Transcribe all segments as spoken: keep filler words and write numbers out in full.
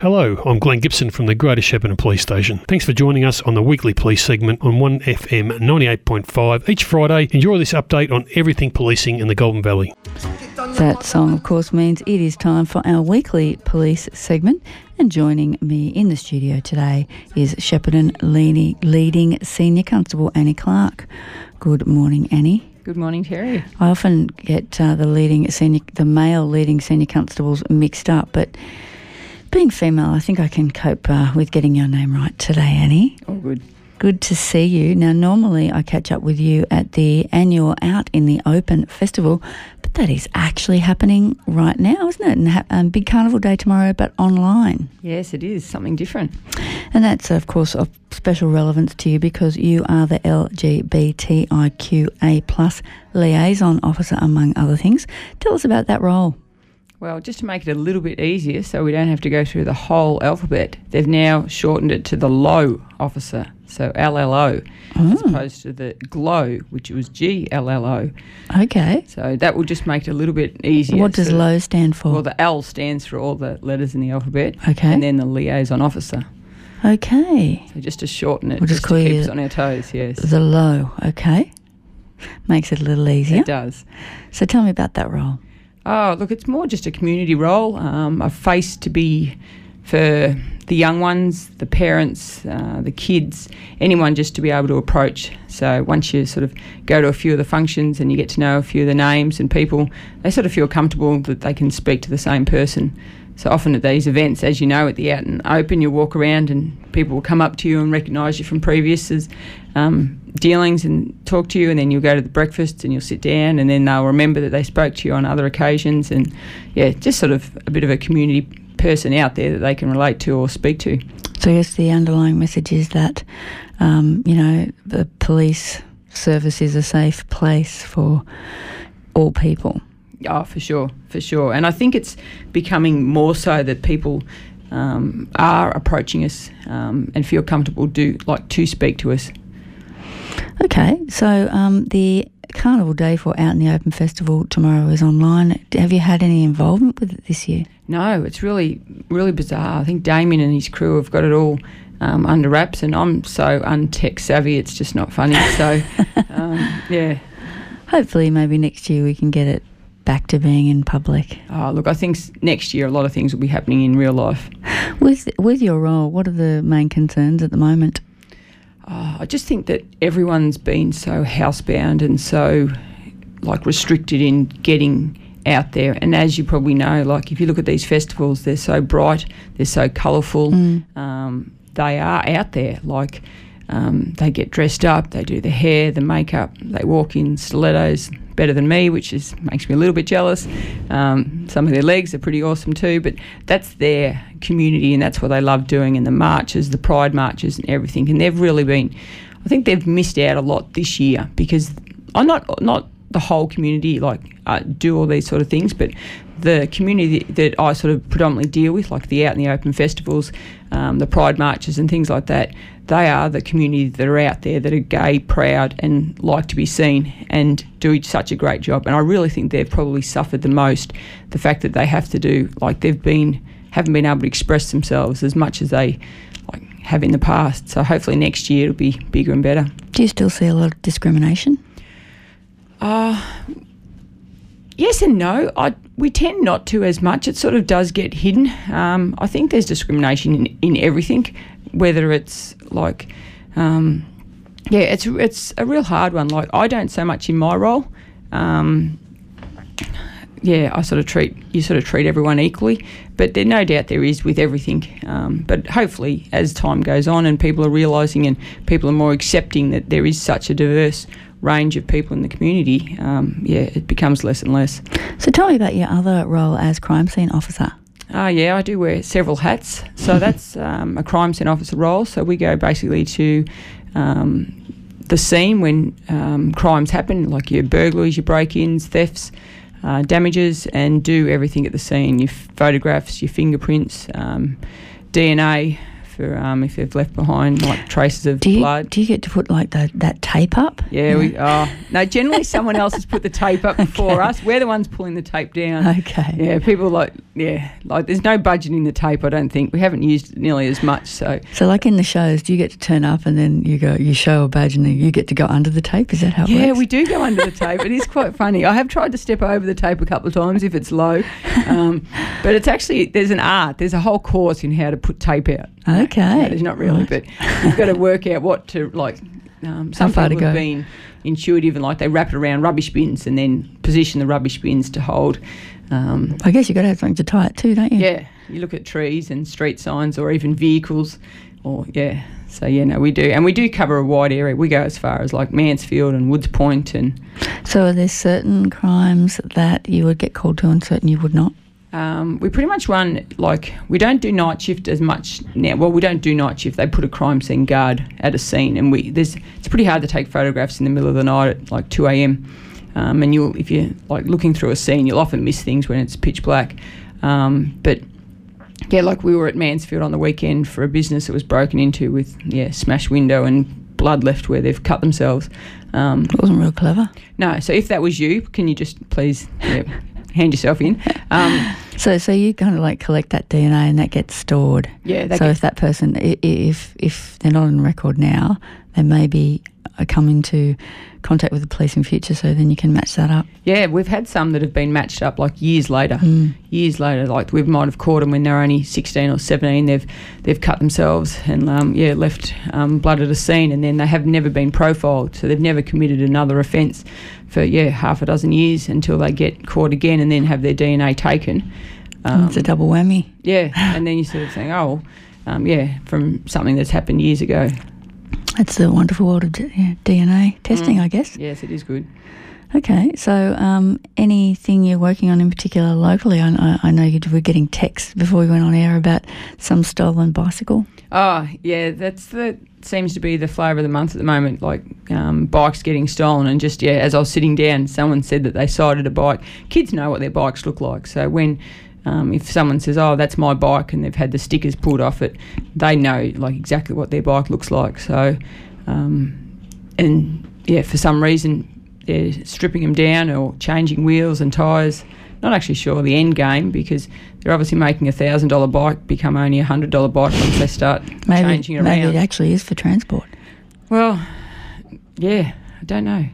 Hello, I'm Glenn Gibson from the Greater Shepparton Police Station. Thanks for joining us on the weekly police segment on one F M ninety-eight point five each Friday. Enjoy this update on everything policing in the Goulburn Valley. That song, of course, means it is time for our weekly police segment. And joining me in the studio today is Shepparton leading Senior Constable Annie Clark. Good morning, Annie. Good morning, Terry. I often get uh, the leading senior, the male leading senior constables mixed up, but being female, I think I can cope uh, with getting your name right today, Annie. Oh, good. Good to see you. Now, normally I catch up with you at the annual Out in the Open festival, but that is actually happening right now, isn't it? And ha- um, big carnival day tomorrow, but online. Yes, it is. Something different. And that's, of course, of special relevance to you because you are the L G B T I Q A plus liaison officer, among other things. Tell us about that role. Well, just to make it a little bit easier so we don't have to go through the whole alphabet, they've now shortened it to the LOW officer, so L L O, oh. as opposed to the GLOW, which was G L L O. Okay. So that will just make it a little bit easier. What does so LOW stand for? Well, the L stands for all the letters in the alphabet. Okay. And then the liaison officer. Okay. So just to shorten it, we'll just, just to keep us on our toes, yes. The LOW, okay. Makes it a little easier. It does. So tell me about that role. Oh, look, it's more just a community role, um, a face to be for the young ones, the parents, uh, the kids, anyone just to be able to approach. So once you sort of go to a few of the functions and you get to know a few of the names and people, they sort of feel comfortable that they can speak to the same person. So often at these events, as you know, at the Out and Open, you walk around and people will come up to you and recognise you from previous um, dealings and talk to you, and then you'll go to the breakfast and you'll sit down and then they'll remember that they spoke to you on other occasions, and, yeah, just sort of a bit of a community person out there that they can relate to or speak to. So I guess the underlying message is that, um, you know, the police service is a safe place for all people. Oh, for sure, for sure. And I think it's becoming more so that people um, are approaching us um, and feel comfortable do like to speak to us. Okay, so um, the Carnival Day for Out in the Open Festival tomorrow is online. Have you had any involvement with it this year? No, it's really, really bizarre. I think Damien and his crew have got it all um, under wraps, and I'm so untech savvy, it's just not funny. So, um, yeah. Hopefully maybe next year we can get it back to being in public. Oh, look, I think next year a lot of things will be happening in real life. With with your role, what are the main concerns at the moment? Oh, I just think that everyone's been so housebound and so, like, restricted in getting out there. And as you probably know, like, if you look at these festivals, they're so bright, they're so colourful. Mm. Um, they are out there, like, um, they get dressed up, they do the hair, the makeup, they walk in stilettos better than me, which is makes me a little bit jealous. Um, some of their legs are pretty awesome too, but that's their community and that's what they love doing, and the marches, the pride marches and everything. And they've really been, I think they've missed out a lot this year because I'm not not the whole community like uh, do all these sort of things, but the community that I sort of predominantly deal with, like the Out in the Open festivals, um, the pride marches and things like that, they are the community that are out there that are gay, proud and like to be seen and do such a great job. And I really think they've probably suffered the most, the fact that they have to do, like they've been, haven't been able to express themselves as much as they like have in the past. So hopefully next year it'll be bigger and better. Do you still see a lot of discrimination? Uh, yes and no. I, we tend not to as much. It sort of does get hidden. Um, I think there's discrimination in, in everything, whether it's like, um, yeah, it's it's a real hard one. Like I don't so much in my role. Um, yeah, I sort of treat, you sort of treat everyone equally, but there no doubt there is with everything. Um, but hopefully as time goes on and people are realising and people are more accepting that there is such a diverse range of people in the community, um, yeah, it becomes less and less. So tell me about your other role as crime scene officer. Uh, yeah, I do wear several hats. So that's um, a crime scene officer role. So we go basically to um, the scene when um, crimes happen, like your burglaries, your break-ins, thefts, uh, damages, and do everything at the scene, your photographs, your fingerprints, um, D N A, for um, if they've left behind like traces of do you, blood. Do you get to put like the, that tape up? Yeah, yeah. we. Oh no, generally someone else has put the tape up before Okay. us. We're the ones pulling the tape down. Okay. Yeah, people like yeah, like there's no budget in the tape. I don't think we haven't used it nearly as much. So So like in the shows, do you get to turn up and then you go, you show a badge and then you get to go under the tape? Is that how it yeah, works? we do go under the tape. It is quite funny. I have tried to step over the tape a couple of times if it's low, um, but it's actually there's an art. There's a whole course in how to put tape out. Okay. No, there's not really, Right. but you've got to work out what to like. Um, some far to people have go? been intuitive and like they wrap it around rubbish bins and then position the rubbish bins to hold. Um, I guess you've got to have something to tie it to, don't you? yeah, you look at trees and street signs or even vehicles, or yeah. So yeah, no, we do, and we do cover a wide area. We go as far as like Mansfield and Woods Point, and So are there certain crimes that you would get called to and certain you would not? Um, we pretty much run, like, we don't do night shift as much now. Well, we don't do night shift. They put a crime scene guard at a scene, and we there's it's pretty hard to take photographs in the middle of the night at like two a.m. Um, and you'll if you're like looking through a scene, you'll often miss things when it's pitch black. Um, but yeah, like we were at Mansfield on the weekend for a business that was broken into with yeah smashed window and blood left where they've cut themselves. Um, It wasn't real clever. no, so if that was you, can you just please yeah, hand yourself in? Um, So so you kind of like collect that D N A and that gets stored. yeah, that So gets if that person, i- i- if if they're not on record now, they may be uh, come into contact with the police in future, so then you can match that up. Yeah, we've had some that have been matched up like years later. Mm. Years later, like we might have caught them when they're only sixteen or seventeen. They've they've cut themselves and um, yeah left um, blood at a scene, and then they have never been profiled, so they've never committed another offence for yeah half a dozen years until they get caught again and then have their D N A taken. Um, It's a double whammy. yeah, and then you sort of think, oh, um, yeah, from something that's happened years ago. It's the wonderful world of D- yeah, D N A testing, Mm. I guess. Yes, it is good. Okay, so um, anything you're working on in particular locally? I, I, I know you were getting texts before we went on air about some stolen bicycle. Oh, yeah, that's the seems to be the flavour of the month at the moment, like um, bikes getting stolen. And just, yeah, as I was sitting down, someone said that they sighted a bike. Kids know what their bikes look like. So when, um, if someone says, oh, that's my bike, and they've had the stickers pulled off it, they know, like, exactly what their bike looks like. So, um, and, yeah, for some reason, they're stripping them down or changing wheels and tyres. Not actually sure the end game, because they're obviously making a thousand dollar bike become only a hundred dollar bike once they start Maybe, changing it maybe around. it actually is for transport. Well, yeah, I don't know.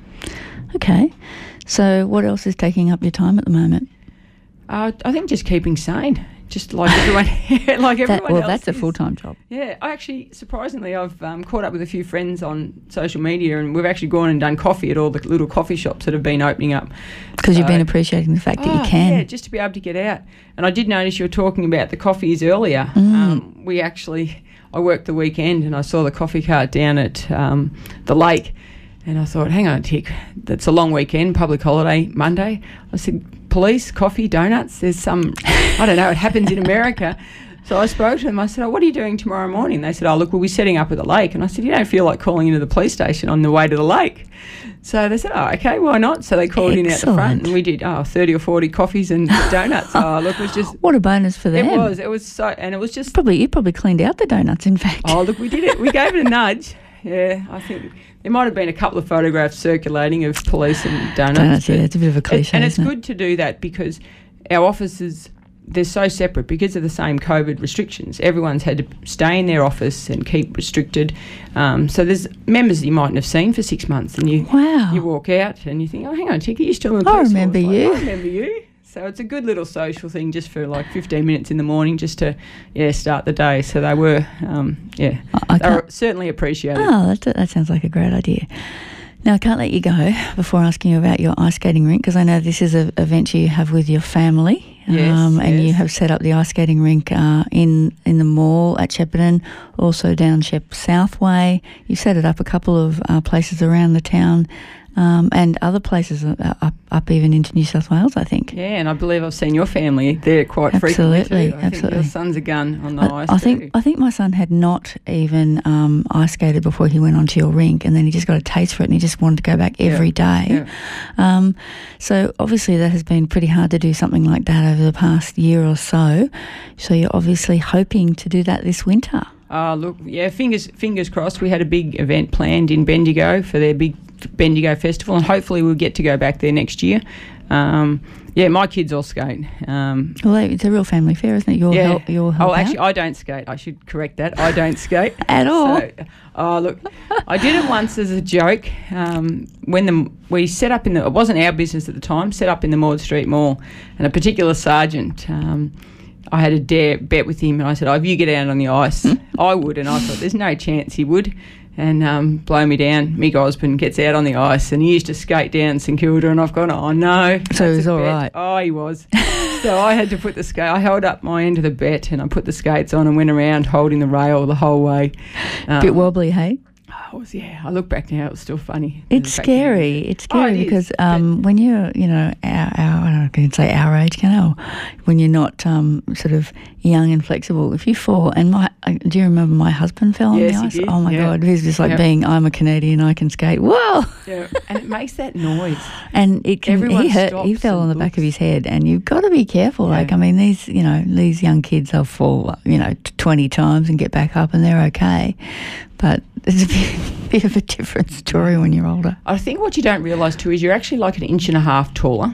Okay, so what else is taking up your time at the moment? Uh, I think just keeping sane, just like everyone, like everyone That, well, else that's a is. full-time job. Yeah, I actually, surprisingly, I've um, caught up with a few friends on social media, and we've actually gone and done coffee at all the little coffee shops that have been opening up. Because you've So- been appreciating the fact that Oh, you can. Yeah, just to be able to get out. And I did notice you were talking about the coffees earlier. Mm. Um, we actually, I worked the weekend and I saw the coffee cart down at um, the lake, and I thought, hang on a tick, that's a long weekend, public holiday, Monday. I said, police, coffee, donuts, there's some, I don't know, it happens in America. So I spoke to them. I said, oh, what are you doing tomorrow morning? They said, oh, look, we'll be setting up at the lake. And I said, you don't feel like calling into the police station on the way to the lake? So they said, oh, okay, why not? So they called in out the front, Excellent. and we did oh, thirty or forty coffees and donuts. Oh, look, it was just, What a bonus for them. it was, it was so, and it was just, Probably you probably cleaned out the donuts. In fact. oh, look, we did it. We gave it a nudge. Yeah, I think there might have been a couple of photographs circulating of police and donuts. Donuts, yeah, but it's a bit of a it- cliche. and it's isn't it? good to do that because our offices, they're so separate because of the same COVID restrictions. Everyone's had to stay in their office and keep restricted. Um, so there's members that you mightn't have seen for six months, and you Wow. you walk out and you think, oh, hang on a tick, are you still in the I police force? remember Like, you. I remember you. So it's a good little social thing just for like fifteen minutes in the morning just to, yeah, start the day. So they were, um, yeah, I- I they were can't- certainly appreciated. Oh, that, that sounds like a great idea. Now, I can't let you go before asking you about your ice skating rink, because I know this is a, a venture you have with your family. Yes, and you yes. have set up the ice skating rink uh, in in the mall at Shepparton, also down Shep Southway. You've set it up a couple of uh, places around the town. um, and other places up, up even into New South Wales, I think. Yeah, and I believe I've seen your family there quite absolutely, frequently too. I absolutely. think your son's a gun on the I, ice I too. think I think my son had not even um, ice skated before he went onto your rink, and then he just got a taste for it, and he just wanted to go back every yeah. day. Yeah. Um, so obviously that has been pretty hard to do something like that over the past year or so. So you're obviously hoping to do that this winter. Oh, look, yeah, fingers fingers crossed. We had a big event planned in Bendigo for their big Bendigo Festival, and hopefully we'll get to go back there next year. Um, yeah, my kids all skate. Um, well, it's a real family affair, isn't it? You'll yeah. help, you'll help oh, actually, out? I don't skate. I should correct that. I don't skate. At all? So, oh, look, I did it once as a joke. Um, when the we set up in the, it wasn't our business at the time, set up in the Maud Street Mall, and a particular sergeant, um, I had a dare bet with him, and I said, oh, if you get out on the ice, I would. And I thought, there's no chance he would. And um, blow me down. Mick Osborne gets out on the ice, and he used to skate down St Kilda, and I've gone, oh no. So he was a all bet. right. Oh, he was. So I had to put the skate. I held up my end of the bet, and I put the skates on and went around holding the rail the whole way. Um, Bit wobbly, hey? Oh, it was, yeah. I look back now, it was still funny. It's Back scary. then. It's scary Oh, it because is, um, when you're, you know, our, our I don't know if I can say our age, can I? When you're not um, sort of young and flexible, if you fall, and my, uh, do you remember my husband fell on Yes, the he ice? did. Oh my Yeah. God, he's just like Yeah. being, I'm a Canadian, I can skate. Whoa! Yeah, and it makes that noise. And it can, Everyone he hurt, he stops fell on the and back of looks. his head, and you've got to be careful. Yeah. Like, I mean, these, you know, these young kids, they'll fall, you know, twenty times and get back up and they're okay. But it's a bit, bit of a different story when you're older. I think what you don't realise too is you're actually like an inch and a half taller.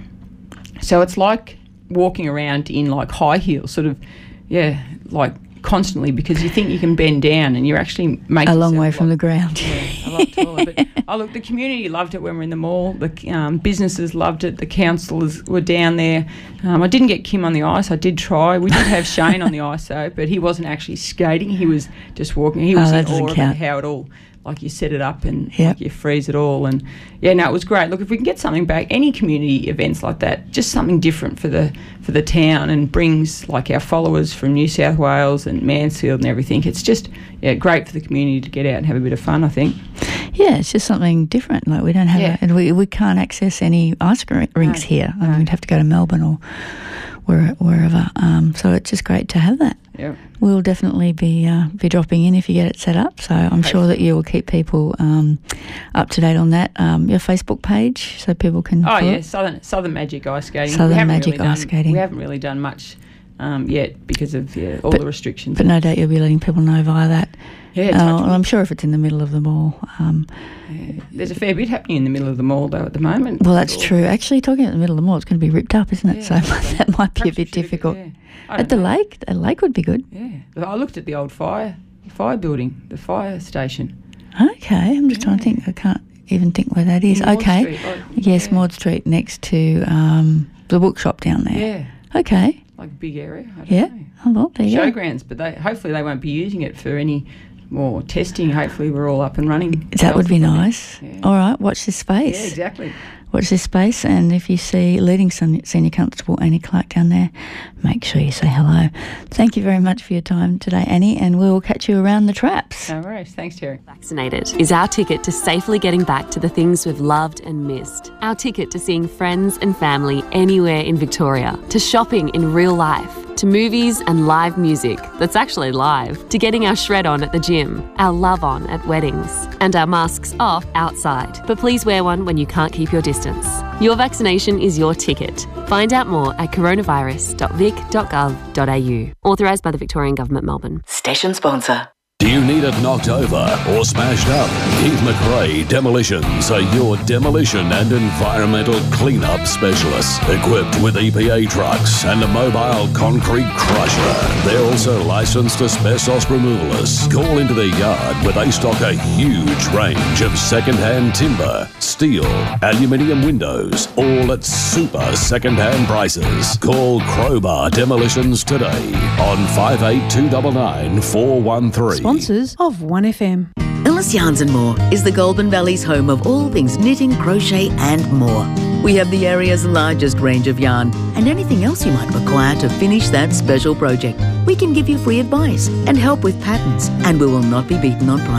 So it's like walking around in like high heels, sort of, yeah, like constantly, because you think you can bend down and you're actually making A long yourself way a from lot- the ground. Yeah, a lot taller. But oh, look, the community loved it when we were in the mall. The um, businesses loved it. The councillors were down there. Um, I didn't get Kim on the ice. I did try. We did have Shane on the ice though, but he wasn't actually skating. He was just walking. He Oh, was that in doesn't awe of count. how it all, like you set it up and Yep. like you freeze it all. And yeah, no, it was great. Look, if we can get something back, any community events like that, just something different for the for the town, and brings like our followers from New South Wales and Mansfield and everything. It's just yeah, great for the community to get out and have a bit of fun, I think. Yeah, it's just something different. Like we don't have, Yeah. a, and we we can't access any ice rinks No, here. I mean, no. we'd have to go to Melbourne or where, wherever. Um, so it's just great to have that. Yeah. We'll definitely be uh, be dropping in if you get it set up. So I'm sure that you will keep people um, up to date on that. Um, your Facebook page, so people can. Oh follow yeah, it. Southern Southern Magic Ice Skating. Southern we haven't Magic really done, Ice Skating. We haven't really done much um, yet because of yeah, all But- the restrictions. But no doubt you'll be letting people know via that. yeah, Uh, touch well, wood. I'm sure if it's in the middle of the mall. Um, Yeah. There's a fair bit happening in the middle of the mall though at the moment. well, that's Or- true. Actually, talking at the middle of the mall, it's going to be ripped up, isn't it? Yeah, so so that might be a perhaps we bit should- difficult. yeah. I At don't the know. lake, the lake would be good. Yeah, I looked at the old fire fire building, the fire station. Okay, I'm just trying to think. I can't even think where that is. Maud okay. Street, oh, Yes, yeah. Maud Street next to um, the bookshop down there. Yeah, Okay. like a big area. I don't Yeah. know. Oh, well, there you go. Showgrounds, but they hopefully they won't be using it for any more testing. Hopefully we're all up and running. That would be healthy. nice. Yeah. All right, watch this Yeah, space. exactly. Watch this space, and if you see leading sen- senior constable Annie Clark down there, make sure you say hello. Thank you very much for your time today, Annie, and we'll catch you around the traps. No worries. Thanks, Terry. Vaccinated is our ticket to safely getting back to the things we've loved and missed. Our ticket to seeing friends and family anywhere in Victoria, to shopping in real life, to movies and live music that's actually live, to getting our shred on at the gym, our love on at weddings, and our masks off outside. But please wear one when you can't keep your distance. Your vaccination is your ticket. Find out more at coronavirus dot vic dot gov dot a u. Authorised by the Victorian Government, Melbourne. Station sponsor. Do you need it knocked over or smashed up? Keith McRae Demolitions are your demolition and environmental cleanup specialists, equipped with E P A trucks and a mobile concrete crusher. They're also licensed asbestos removalists. Call into their yard where they stock a huge range of second-hand timber, steel, aluminium windows, all at super second-hand prices. Call Crowbar Demolitions today on five eight two nine nine four one three. Sponsors of one F M. Ellis Yarns and More is the Goulburn Valley's home of all things knitting, crochet and more. We have the area's largest range of yarn and anything else you might require to finish that special project. We can give you free advice and help with patterns, and we will not be beaten on price.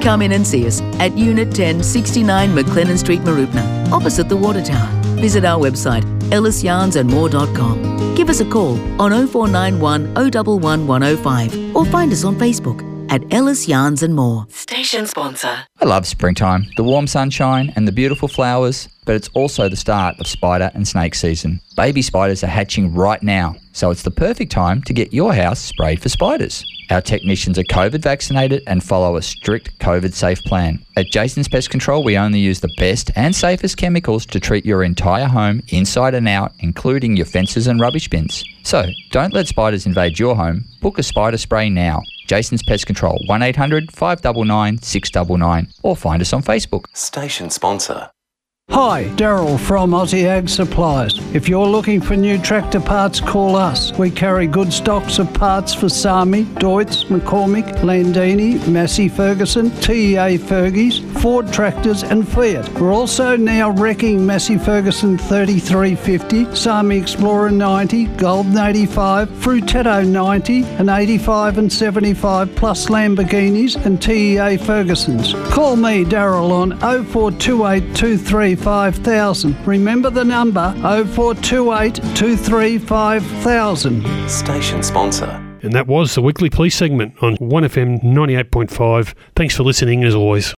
Come in and see us at Unit ten sixty-nine McLennan Street, Marupna, opposite the Water Tower. Visit our website, ellis yarns and more dot com. Give us a call on oh four nine one, oh one one, one oh five or find us on Facebook at Ellis Yarns and More. Station sponsor. I love springtime, the warm sunshine and the beautiful flowers, but it's also the start of spider and snake season. Baby spiders are hatching right now, so it's the perfect time to get your house sprayed for spiders. Our technicians are COVID vaccinated and follow a strict COVID safe plan. At Jason's Pest Control, we only use the best and safest chemicals to treat your entire home inside and out, including your fences and rubbish bins. So, don't let spiders invade your home. Book a spider spray now. Jason's Pest Control, one eight hundred, five nine nine, six nine nine, or find us on Facebook. Station sponsor. Hi, Daryl from Aussie Ag Supplies. If you're looking for new tractor parts, call us. We carry good stocks of parts for Sami, Deutz, McCormick, Landini, Massey Ferguson, T E A Fergies, Ford tractors and Fiat. We're also now wrecking Massey Ferguson thirty-three fifty, Sami Explorer ninety, Golden eighty-five, Frutetto ninety, and eighty-five and seventy-five plus Lamborghinis and T E A Fergusons. Call me, Daryl, on oh four two eight, two three five thousand. Remember the number oh four two eight, two three five thousand. Station sponsor. And that was the Weekly Police segment on one F M ninety-eight point five. Thanks for listening as always.